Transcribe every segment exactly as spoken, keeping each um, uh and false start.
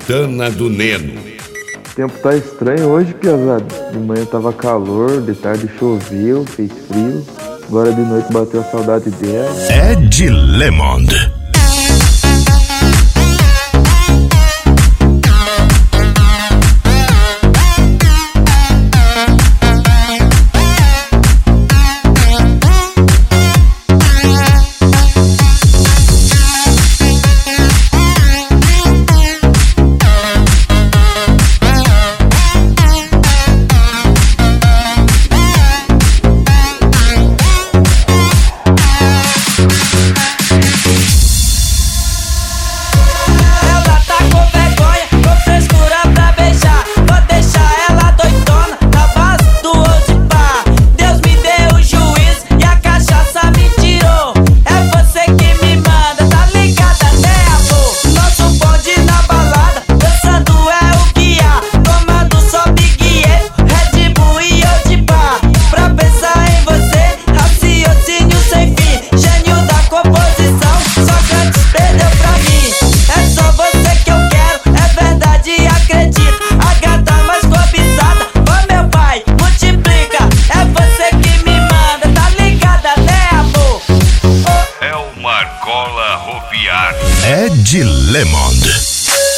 Santana do Neno. O tempo tá estranho hoje, piazada. De manhã tava calor, de tarde choveu, fez frio. Agora de noite bateu a saudade dela. Ed Lemond. Ed Lemond.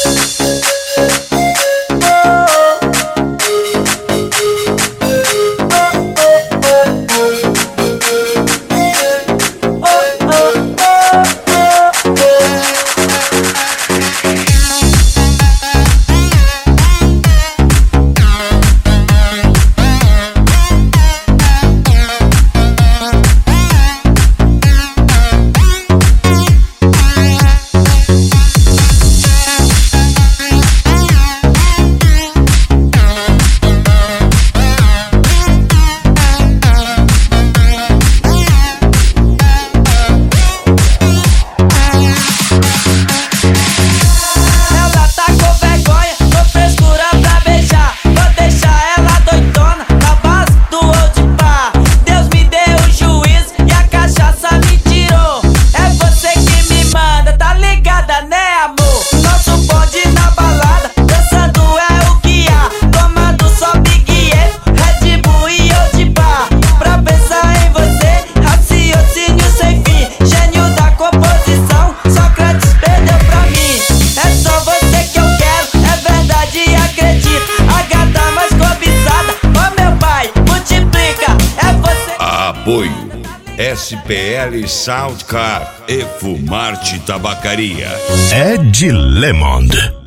Apoio S P L Soundcar e Fumarte Tabacaria. Ed Lemond.